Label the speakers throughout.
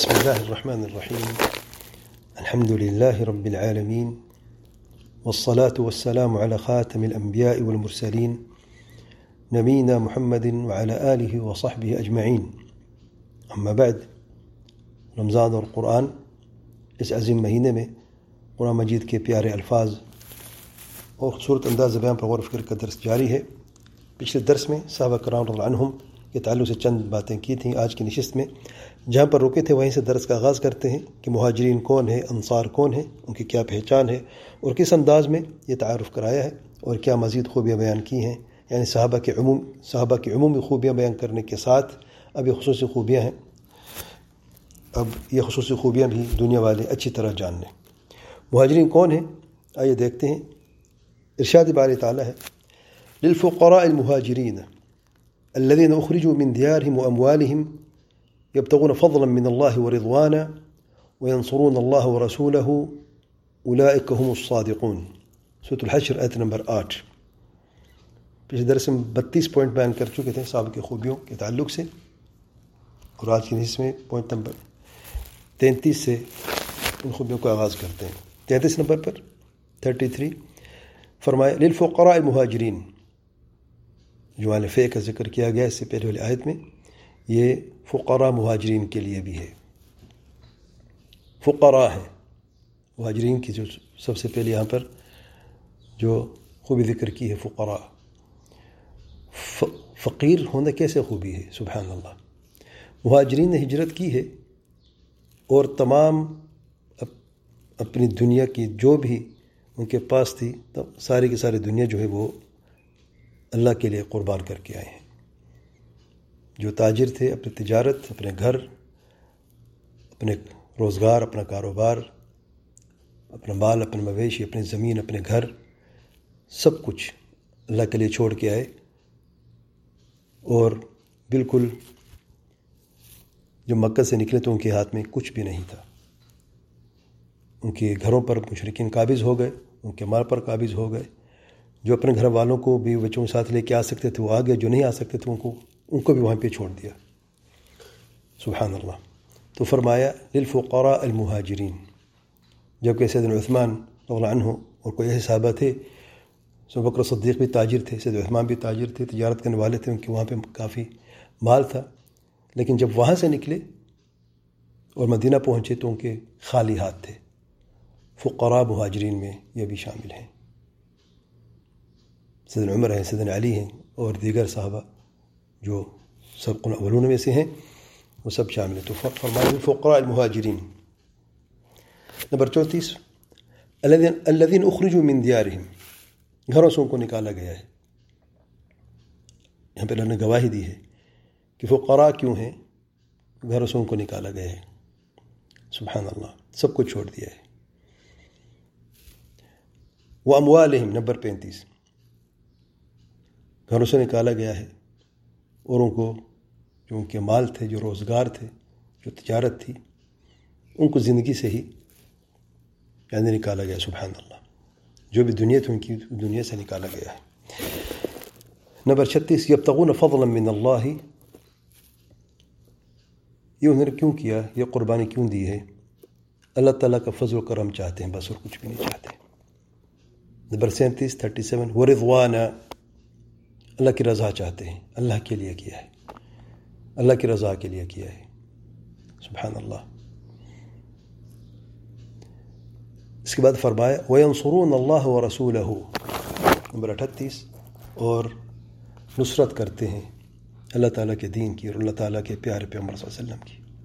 Speaker 1: بسم الله الرحمن الرحيم. الحمد لله رب العالمين، والصلاة والسلام على خاتم الأنبياء والمرسلين نبينا محمد وعلى آله وصحبه أجمعين. أما بعد، رمضان اور قرآن اس عظیم مہینے میں قرآن مجید کے پیارے الفاظ اور خوبصورت انداز بیان پر غور و فکر کا درس جاری ہے۔ پچھلے درس میں صحابہ کرام رضی اللہ عنہم کے تعلق سے چند باتیں کی تھیں۔ آج کی نشست میں جہاں پر رکے تھے وہیں سے درس کا آغاز کرتے ہیں کہ مہاجرین کون ہیں، انصار کون ہیں، ان کی کیا پہچان ہے اور کس انداز میں یہ تعارف کرایا ہے اور کیا مزید خوبیاں بیان کی ہیں۔ یعنی صحابہ کی عمومی خوبیاں بیان کرنے کے ساتھ اب یہ خصوصی خوبیاں ہیں، اب یہ خصوصی خوبیاں بھی دنیا والے اچھی طرح جان لیں۔ مہاجرین کون ہیں؟ آئیے دیکھتے ہیں۔ ارشاد باری تعالیٰ ہے: للفقراء المهاجرين الذين أخرجوا من ديارهم وأموالهم يبتغون فضلا من الله ورضوانا وينصرون الله ورسوله أولئك هم الصادقون۔ سورۃ الحشر آیت نمبر 8۔ پچھلے درس میں 32 پوائنٹ بیان کر چکے تھے صحابہ کی خوبیوں کے تعلق سے، اور آج کی نشست میں پوائنٹ نمبر 33 سے ان خوبیوں کا آغاز کرتے ہیں۔ 33 نمبر پر 33 فرمایا للفقراء المهاجرین، جو مال فے کا ذکر کیا گیا اس سے پہلے والی آیت میں، یہ فقراء مہاجرین کے لیے بھی ہے۔ فقراء ہے مہاجرین کی، جو سب سے پہلے یہاں پر جو خوبی ذکر کی ہے فقراء۔ فقیر ہونا کیسے خوبی ہے، سبحان اللہ۔ مہاجرین نے ہجرت کی ہے اور تمام اپنی دنیا کی جو بھی ان کے پاس تھی، ساری کی ساری دنیا جو ہے وہ اللہ کے لیے قربان کر کے آئے ہیں۔ جو تاجر تھے، اپنی تجارت، اپنے گھر، اپنے روزگار، اپنا کاروبار، اپنا مال، اپنے مویشی، اپنی زمین، اپنے گھر، سب کچھ اللہ کے لیے چھوڑ کے آئے، اور بالکل جو مکہ سے نکلے تو ان کے ہاتھ میں کچھ بھی نہیں تھا۔ ان کے گھروں پر مشرکین قابض ہو گئے، ان کے مال پر قابض ہو گئے۔ جو اپنے گھر والوں کو بھی بچوں کے ساتھ لے کے آ سکتے تھے وہ آ گئے، جو نہیں آ سکتے تھے ان کو بھی وہاں پہ چھوڑ دیا، سبحان اللہ۔ تو فرمایا للفقراء المہاجرین، جبکہ سیدنا عثمان رضی اللہ عنہ اور کوئی ایسے صحابہ تھے، ابو بکر صدیق بھی تاجر تھے، سیدنا عثمان بھی تاجر تھے، تجارت کرنے والے تھے، ان کے وہاں پہ کافی مال تھا، لیکن جب وہاں سے نکلے اور مدینہ پہنچے تو ان کے خالی ہاتھ تھے۔ فقراء مہاجرین میں یہ بھی شامل ہیں، سیدنا عمر ہیں، سیدنا علی ہیں اور دیگر صحابہ جو سابقون الاولون میں سے ہیں، وہ سب شامل ہیں۔ تو فرمایا فقراء المہاجرین۔ نمبر 34 الذین اخرجوا من دیارہم، گھروں سے ان کو نکالا گیا ہے۔ یہاں پہ اللہ نے گواہی دی ہے کہ فقراء کیوں ہیں، گھروں سے ان کو نکالا گیا ہے، سبحان اللہ، سب کچھ چھوڑ دیا ہے۔ واموالہم، نمبر 35، گھروں سے نکالا گیا ہے اور ان کو جو ان کے مال تھے، جو روزگار تھے، جو تجارت تھی، ان کو زندگی سے ہی یعنی نکالا گیا، سبحان اللہ۔ جو بھی دنیا تھی ان کی دنیا سے نکالا گیا ہے۔ نمبر 36 یبتغون فضلا من اللہ، یہ انہوں نے کیوں کیا، یہ قربانی کیوں دی ہے؟ اللہ تعالیٰ کا فضل و کرم چاہتے ہیں بس، اور کچھ بھی نہیں چاہتے۔ نمبر 37 ورضوانا، اللہ کی رضا چاہتے ہیں، اللہ کے لیے کیا ہے، اللہ کی رضا کے لیے کیا ہے، سبحان اللہ۔ اس کے بعد فرمایا وَيَنْصُرُونَ اللَّهَ وَرَسُولَهُ، نمبر 38، اور نصرت کرتے ہیں اللہ تعالیٰ کے دین کی اور اللہ تعالیٰ کے پیارے پیغمبر صلی اللہ علیہ وسلم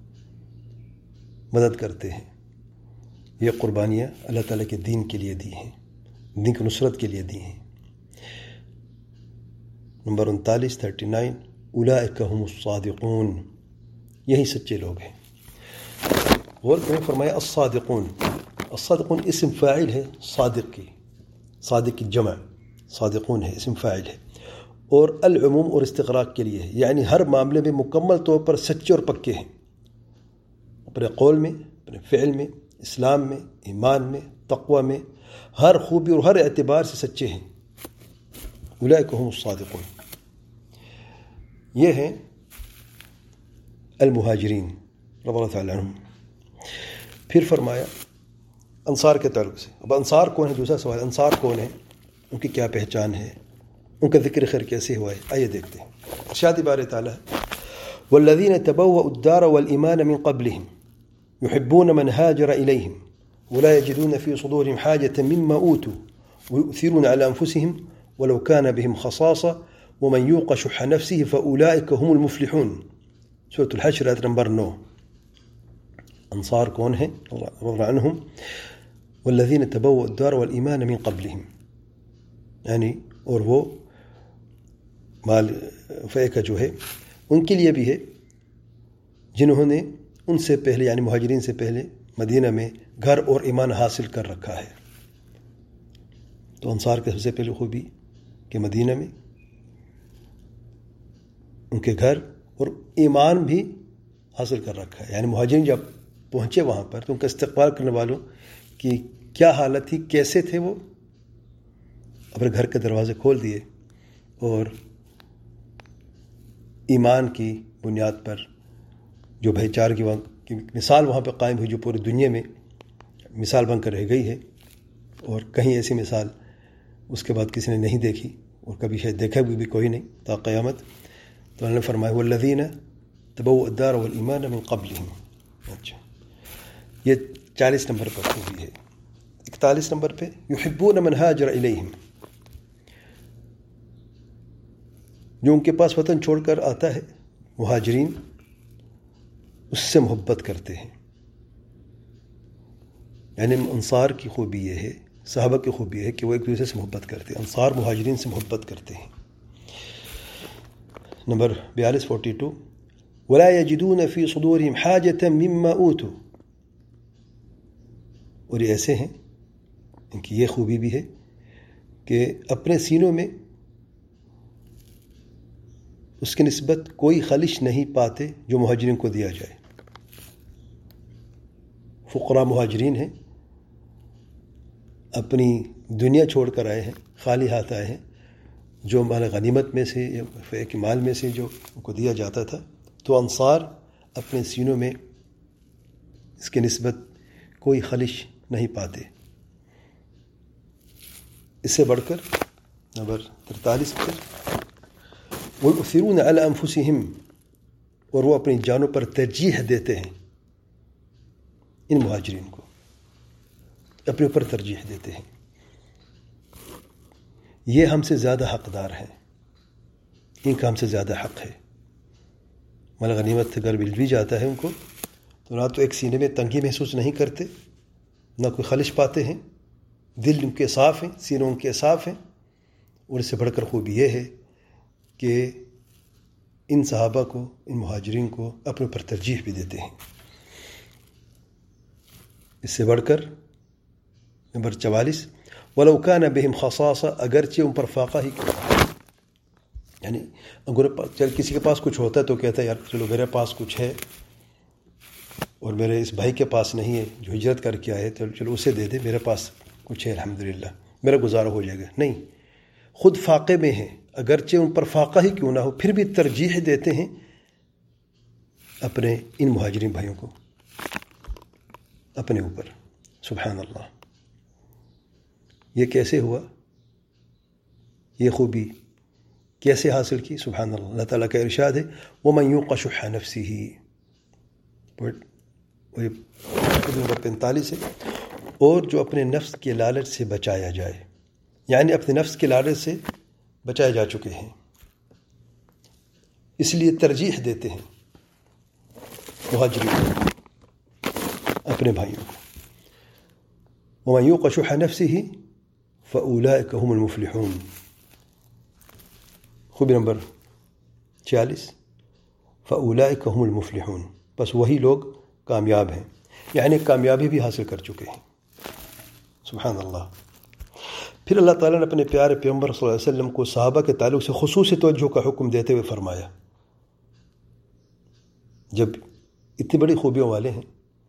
Speaker 1: کی مدد کرتے ہیں۔ یہ قربانیاں اللہ تعالیٰ کے دین کے لیے دی ہیں، دین کی نصرت کے لیے دی ہیں۔ نمبر 39 اولئک هم الصادقون، یہی سچے لوگ ہیں۔ غور کریں، فرمایا الصادقون، الصادقون اسم فاعل ہے صادق کی، صادق کی جمع صادقون ہے، اسم فاعل ہے، اور العموم اور استغراق کے لیے ہے، یعنی ہر معاملے میں مکمل طور پر سچے اور پکے ہیں، اپنے قول میں، اپنے فعل میں، اسلام میں، ایمان میں، تقوی میں، ہر خوبی اور ہر اعتبار سے سچے ہیں۔ اولئک هم الصادقون، یہ ہیں المہاجرین رضی اللہ تعالیٰ عنہم۔ پھر فرمایا انصار کے تعلق سے. اب انصار کون ہے؟ دوسرا سوال، انصار کون ہے، ان کی کیا پہچان ہے، ان کا ذکر خیر کیسے ہوا ہے؟ آئیے دیکھتے ہیں. ارشاد بارے تعالیٰ والذین تبوأوا الدار والایمان من قبلهم يحبون من هاجر إليهم ولا يجدون في صدورهم حاجة مما أوتوا ويؤثرون على أنفسهم ولو كان بهم خصاصة ومن يوق شح نفسه فأولئك هم المفلحون. سورة الحشر آیت نمبر 9. انصار کون ہیں؟ اللہ رضی عنہم والذین تبوأوا الدار والایمان من قبلهم، یعنی اور وہ مال فے کا جو ہے ان کے لیے بھی ہے جنہوں نے ان سے پہلے یعنی مہاجرین سے پہلے مدینہ میں گھر اور ایمان حاصل کر رکھا ہے. تو انصار کے سب سے پہلے خوبی کہ مدینہ میں ان کے گھر اور ایمان بھی حاصل کر رکھا ہے. یعنی مہاجرین جب پہنچے وہاں پر تو ان کا استقبال کرنے والوں کی کیا حالت تھی، کیسے تھے، وہ اپنے گھر کے دروازے کھول دیے اور ایمان کی بنیاد پر جو بھائی چارے کی مثال وہاں پہ قائم ہوئی، جو پوری دنیا میں مثال بن کر رہ گئی ہے، اور کہیں ایسی مثال اس کے بعد کسی نے نہیں دیکھی اور کبھی شاید دیکھا بھی کوئی نہیں تا قیامت. تو اللہ نے فرمایا والذین تبوأوا الدار والایمان من قبلهم. اچھا، یہ 40 نمبر پر خوبی ہے. 41 نمبر پہ یحبون من ہاجر الیہم، جو ان کے پاس وطن چھوڑ کر آتا ہے مہاجرین اس سے محبت کرتے ہیں. یعنی انصار کی خوبی یہ ہے، صحابہ کی خوبی ہے کہ وہ ایک دوسرے سے محبت کرتے ہیں. انصار مہاجرین سے محبت کرتے ہیں. نمبر 42 ولا یجدون فی صدورہم حاجة مما اوتوا، اور یہ ایسے ہیں، ان کی یہ خوبی بھی ہے کہ اپنے سینوں میں اس کی نسبت کوئی خلش نہیں پاتے جو مہاجرین کو دیا جائے. فقراء مہاجرین ہیں، اپنی دنیا چھوڑ کر آئے ہیں، خالی ہاتھ آئے ہیں. جو مال غنیمت میں سے یا فے کے مال میں سے جو ان کو دیا جاتا تھا، تو انصار اپنے سینوں میں اس کی نسبت کوئی خلش نہیں پاتے. اس سے بڑھ کر نمبر 43 پر وَيُؤْثِرُونَ عَلَى أَنفُسِهِمْ، اور وہ اپنی جانوں پر ترجیح دیتے ہیں. ان مہاجرین کو اپنے اوپر ترجیح دیتے ہیں. یہ ہم سے زیادہ حقدار ہیں، ان کا ہم سے زیادہ حق ہے. مال غنیمت اگر مل بھی جاتا ہے ان کو تو نہ تو ایک سینے میں تنگی محسوس نہیں کرتے، نہ کوئی خلش پاتے ہیں. دل ان کے صاف ہیں، سینوں ان کے صاف ہیں. اور اس سے بڑھ کر خوبی یہ ہے کہ ان صحابہ کو، ان مہاجرین کو اپنے پر ترجیح بھی دیتے ہیں. اس سے بڑھ کر نمبر 44 وَلَوْ كَانَ بِهِمْ خَصَاصَةٌ، اگرچہ ان پر فاقہ ہی کیوں. یعنی اگر کسی کے پاس کچھ ہوتا ہے تو کہتا ہے یار چلو میرے پاس کچھ ہے اور میرے اس بھائی کے پاس نہیں ہے جو ہجرت کر کے آئے، تو چلو اسے دے دے، میرے پاس کچھ ہے الحمدللہ، میرا گزارا ہو جائے گا. نہیں، خود فاقے میں ہیں، اگرچہ ان پر فاقہ ہی کیوں نہ ہو، پھر بھی ترجیح دیتے ہیں اپنے ان مہاجرین بھائیوں کو اپنے اوپر. سبحان اللہ، یہ کیسے ہوا؟ یہ خوبی کیسے حاصل کی؟ سبحان اللہ. اللہ تعالیٰ کا ارشاد ہے وَمَنْ يُوقَ شُحَّ نَفْسِهِ، نمبر 45 ہے، اور جو اپنے نفس کے لالچ سے بچایا جائے، یعنی اپنے نفس کے لالچ سے بچائے جا چکے ہیں، اس لیے ترجیح دیتے ہیں مہاجرین اپنے بھائیوں کو. وَمَنْ يُوقَ شُحَّ نَفْسِهِ فَأُولَئِكَ هُمُ الْمُفْلِحُونَ. خوبی نمبر 46 فَأُولَئِكَ هُمُ الْمُفْلِحُونَ، بس وہی لوگ کامیاب ہیں، یعنی کامیابی بھی حاصل کر چکے ہیں. سبحان اللہ. پھر اللہ تعالیٰ نے اپنے پیارے پیغمبر صلی اللہ علیہ وسلم کو صحابہ کے تعلق سے خصوصی توجہ کا حکم دیتے ہوئے فرمایا. جب اتنی بڑی خوبیوں والے ہیں،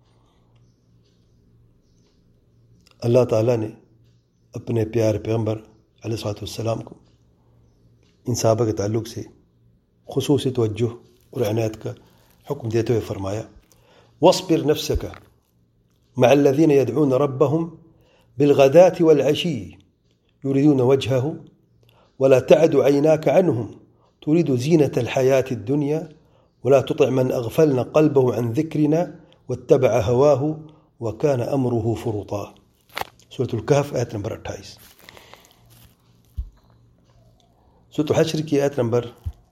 Speaker 1: اللہ تعالیٰ نے اپنے پیارے پیغمبر علیہ الصلوۃ والسلام کو ان صحابہ کے تعلق سے خصوصی توجہ اور عنایت کا حکم دیتے ہوئے فرمایا وَاصْبِرْ نَفْسَكَ مع الذين يدعون ربهم بالغداة والعشي يريدون وجهه ولا تعد عيناك عنهم تريد زينة الحياة الدنيا ولا تطع من أغفلنا قلبه عن ذكرنا واتبع هواه وكان أمره فرطا. سورة الكهف آیت نمبر 28. سورة حشر کی آیت نمبر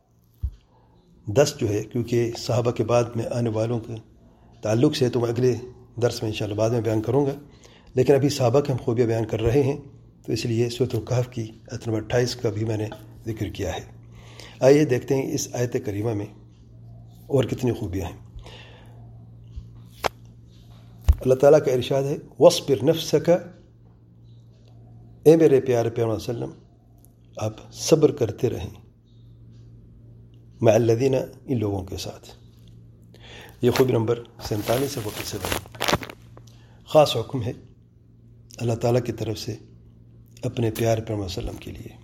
Speaker 1: 10 جو ہے، کیونکہ صحابہ کے بعد میں آنے والوں کے تعلق سے تو میں اگلے درس میں انشاءاللہ بعد میں بیان کروں گا، لیکن ابھی صحابہ کے ہم خوبیاں بیان کر رہے ہیں، تو اس لیے سورۃ الکہف کی آیت نمبر 28 کا بھی میں نے ذکر کیا ہے. آئیے دیکھتے ہیں اس آیت کریمہ میں اور کتنی خوبیاں ہیں. اللہ تعالیٰ کا ارشاد ہے وَاصْبِرْ نَفْسَكَ، اے میرے پیارے پیغمبر صلی اللہ علیہ وسلم آپ صبر کرتے رہیں، مع الذین، ان لوگوں کے ساتھ. یہ خوبی نمبر 47 ہے، وہ کس سے خاص حکم ہے اللہ تعالیٰ کی طرف سے اپنے پیارے پیغمبر صلی اللہ علیہ وسلم کے لیے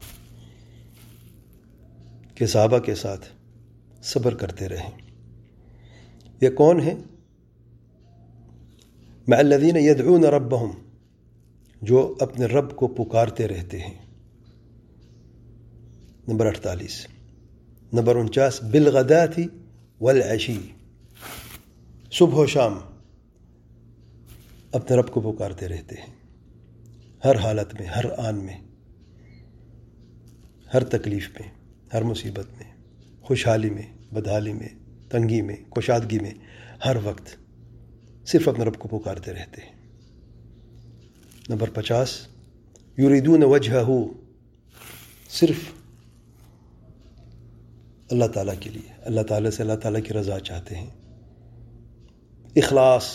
Speaker 1: کہ صحابہ کے ساتھ صبر کرتے رہیں. یہ کون ہیں؟ مع الذین یدعون ربہم، جو اپنے رب کو پکارتے رہتے ہیں. نمبر 48. نمبر 49 بالغداۃ والعشی، صبح و شام اپنے رب کو پکارتے رہتے ہیں، ہر حالت میں، ہر آن میں، ہر تکلیف میں، ہر مصیبت میں، خوشحالی میں، بدحالی میں، تنگی میں، کشادگی میں، ہر وقت صرف اپنے رب کو پکارتے رہتے ہیں. نمبر 50 یریدون وجہہ، صرف اللہ تعالیٰ کے لیے، اللہ تعالیٰ سے اللہ تعالیٰ کی رضا چاہتے ہیں، اخلاص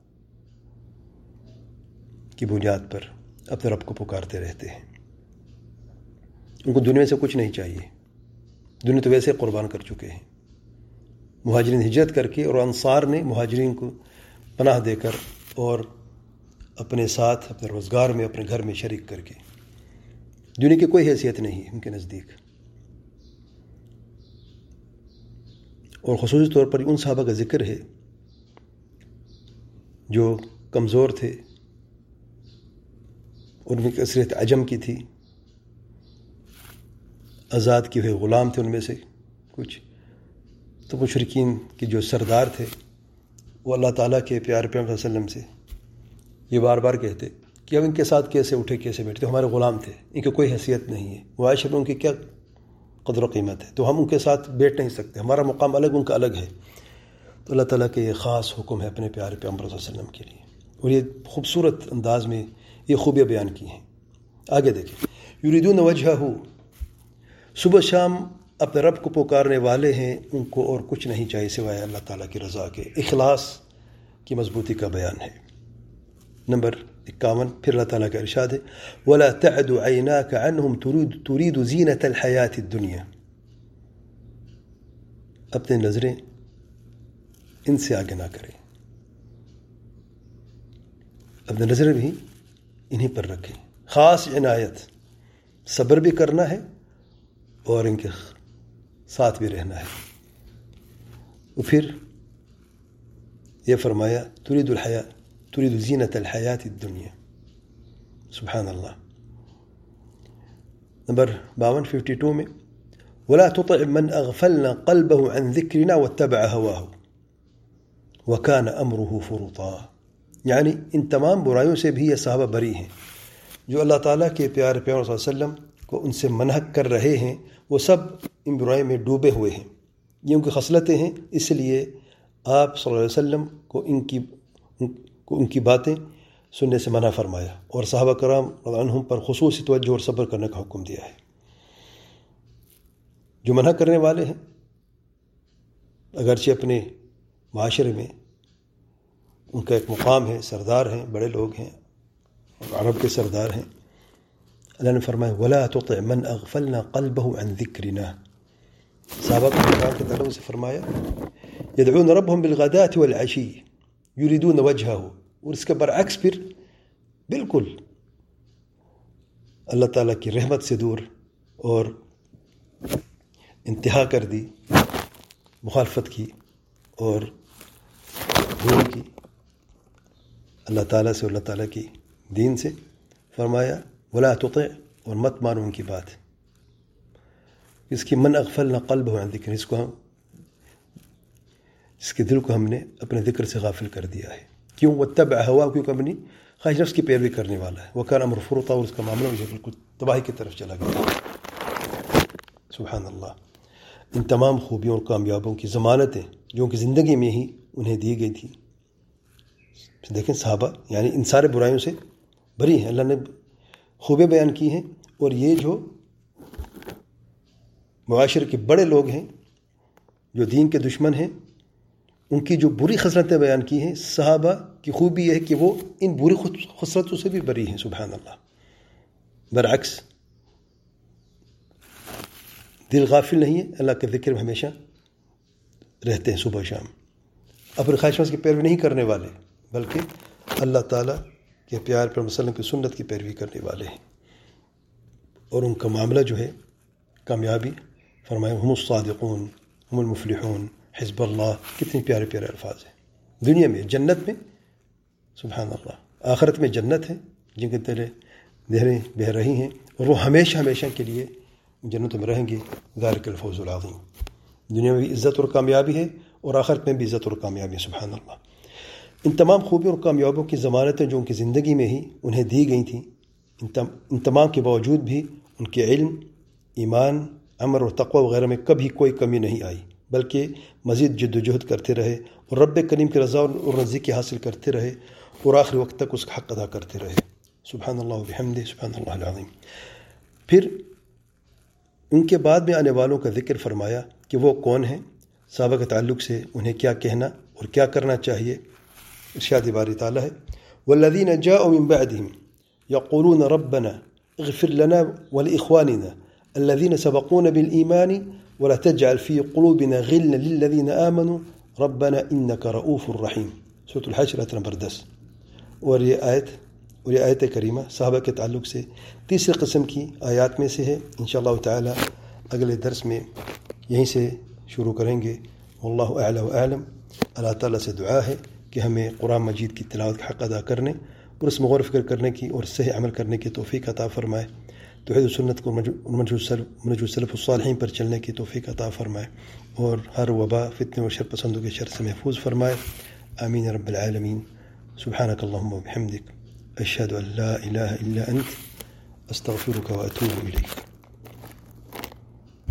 Speaker 1: کی بنیاد پر اپنے رب کو پکارتے رہتے ہیں. ان کو دنیا سے کچھ نہیں چاہیے، دنیا تو ویسے قربان کر چکے ہیں. مہاجرین ہجرت کر کے اور انصار نے مہاجرین کو پناہ دے کر اور اپنے ساتھ اپنے روزگار میں اپنے گھر میں شریک کر کے، دنیا کی کوئی حیثیت نہیں ہے ان کے نزدیک. اور خصوصی طور پر ان صحابہ کا ذکر ہے جو کمزور تھے، ان میں کثرت عجم کی تھی، آزاد کیے ہوئے غلام تھے ان میں سے کچھ. تو مشرکین کے جو سردار تھے وہ اللہ تعالیٰ کے پیارے پیغمبر صلی اللہ علیہ وسلم سے یہ بار بار کہتے کہ اب ان کے ساتھ کیسے اٹھے کیسے بیٹھتے، ہمارے غلام تھے، ان کی کوئی حیثیت نہیں ہے، معاشرے میں ان کی کیا قدر و قیمت ہے، تو ہم ان کے ساتھ بیٹھ نہیں سکتے، ہمارا مقام الگ ان کا الگ ہے. تو اللہ تعالیٰ کے یہ خاص حکم ہے اپنے پیارے پیغمبر صلی اللہ علیہ وسلم کے لیے، اور یہ خوبصورت انداز میں یہ خوبیاں بیان کی ہیں. آگے دیکھیں، یریدون وجہہ، صبح شام اپنے رب کو پکارنے والے ہیں، ان کو اور کچھ نہیں چاہیے سوائے اللہ تعالیٰ کی رضا کے. اخلاص کی مضبوطی کا بیان ہے. نمبر 51 پھر اللہ تعالیٰ کا ارشاد ہے وَلَا تَعْدُ عَيْنَاكَ عَنْهُمْ تُرِيدُ زِينَةَ الْحَيَاةِ الدُّنْيَا، اپنی نظریں ان سے آگے نہ کریں، اپنی نظریں بھی انہی پر رکھیں. خاص عنایت، صبر بھی کرنا ہے اور ان کے ساتھ بھی رہنا ہے. پھر یہ فرمایا تريد زینة الحیات الدنیا. سبحان اللہ. نمبر 52 میں ولا تطع من اغفلنا قلبه عن ذکرنا واتبع هواه وكان امره فرطا، یعنی ان تمام برائیوں سے بھی یہ صحابہ بری ہیں جو اللہ تعالیٰ کے پیارے پیغمبر صلی اللہ علیہ وسلم کو ان سے منع کر رہے ہیں، وہ سب ان برائیوں میں ڈوبے ہوئے ہیں، یہ ان کی خصلتیں ہیں. اس لیے آپ صلی اللہ علیہ وسلم کو ان کی باتیں سننے سے منع فرمایا اور صحابہ کرام رضی اللہ عنہم پر خصوصی توجہ اور صبر کرنے کا حکم دیا ہے. جو منع کرنے والے ہیں اگرچہ اپنے معاشرے میں ان کا ایک مقام ہے، سردار ہیں، بڑے لوگ ہیں، عرب کے سردار ہیں. اللہ نے فرمایا وَلَا تُطِعْ مَنْ أَغْفَلْنَا قَلْبَهُ عَنْ ذِكْرِنَا. صحابہ کے تعلق سے فرمایا يَدْعُونَ رَبَّهُمْ بِالْغَدَاةِ وَالْعَشِيِّ يُرِيدُونَ وَجْهَهُ، اور اس کے برعکس پھر بالکل اللہ تعالیٰ کی رحمت سے دور اور انتہا کر دی، مخالفت کی اور بھول کی. اللہ تعالیٰ سے اور اللہ تعالیٰ کی دین سے. فرمایا ولا تطع، اور مت مانو ان کی بات. اس کی من اغفلنا قلبه عن ذکر، اس کے دل کو ہم نے اپنے ذکر سے غافل کر دیا ہے. کیوں؟ واتبع ہوا، کیونکہ اپنی خواہش نفس کی پیروی کرنے والا ہے. وکان امر فرطا، اور اس کا معاملہ مجھے بالکل تباہی کی طرف چلا گیا. سبحان اللہ. ان تمام خوبیوں اور کامیابوں کی ضمانتیں جو ان کی زندگی میں ہی انہیں دی گئی تھی. دیکھیں صحابہ یعنی ان سارے برائیوں سے بری ہیں، اللہ نے خوبیاں بیان کی ہیں. اور یہ جو معاشرے کے بڑے لوگ ہیں جو دین کے دشمن ہیں، ان کی جو بری خصلتیں بیان کی ہیں، صحابہ کی خوبی یہ ہے کہ وہ ان بری خصلتوں سے بھی بری ہیں. سبحان اللہ. برعکس دل غافل نہیں ہے، اللہ کے ذکر میں ہمیشہ رہتے ہیں صبح و شام. اپنے خواہشات کی پیروی نہیں کرنے والے، بلکہ اللہ تعالیٰ کے پیار پر وسلم کی سنت کی پیروی کرنے والے ہیں. اور ان کا معاملہ جو ہے کامیابی، فرمایا ہم الصادقون ہم المفلحون حزب اللہ. کتنے پیارے پیارے الفاظ ہیں. دنیا میں جنت میں، سبحان اللہ، آخرت میں جنت ہے جن کے تلے نہریں بہہ رہی ہیں، اور وہ ہمیشہ ہمیشہ کے لیے جنتوں میں رہیں گے. ذالک الفوز العظیم. دنیا میں بھی عزت اور کامیابی ہے، اور آخرت میں بھی عزت اور کامیابی ہے. سبحان اللہ. ان تمام خوبیوں اور کامیابیوں کی ضمانتیں جو ان کی زندگی میں ہی انہیں دی گئی تھیں، ان تمام کے باوجود بھی ان کے علم، ایمان، عمل اور تقوی وغیرہ میں کبھی کوئی کمی نہیں آئی، بلکہ مزید جد و جہد کرتے رہے اور رب کریم کی رضا اور نزدیکی حاصل کرتے رہے، اور آخری وقت تک اس کا حق ادا کرتے رہے. سبحان اللہ و بحمدہ، سبحان اللہ العظیم. پھر ان کے بعد میں آنے والوں کا ذکر فرمایا کہ وہ کون ہیں، صحابہ کے تعلق سے انہیں کیا کہنا اور کیا کرنا چاہیے. ارشاد باری تعالیٰ ہے والذین جاءوا من بعدهم یقولون ربنا اغفر لنا ولإخواننا الذین سبقونا بالإیمان ولا تجعل في قلوبنا غلا للذین آمنوا ربنا انک رؤوف رحیم. سورۃ الحشر آیت نمبر 10. اور یہ آیت کریمہ صحابہ کے تعلق سے تیسری قسم کی آیات میں سے ہے. انشاءاللہ تعالی اگلے درس میں یہیں سے شروع کریں گے. واللہ اعلی و اعلم. اللہ تعالیٰ سے دعا ہے کہ ہمیں قرآن مجید کی تلاوت کا حق ادا کرنے اور اس میں غور و فکر کرنے کی اور صحیح عمل کرنے کی توفیق عطا فرمائے. توحید و سنت کو منہج سلف الصالحین پر چلنے کی توفیق عطا فرمائے، اور ہر وبا، فتنے اور شر پسندوں کے شر سے محفوظ فرمائے. آمین رب العالمین. سبحانک اللہم و بحمدک، اشہد ان لا الہ الا انت، استغفرک و اتوب الیک.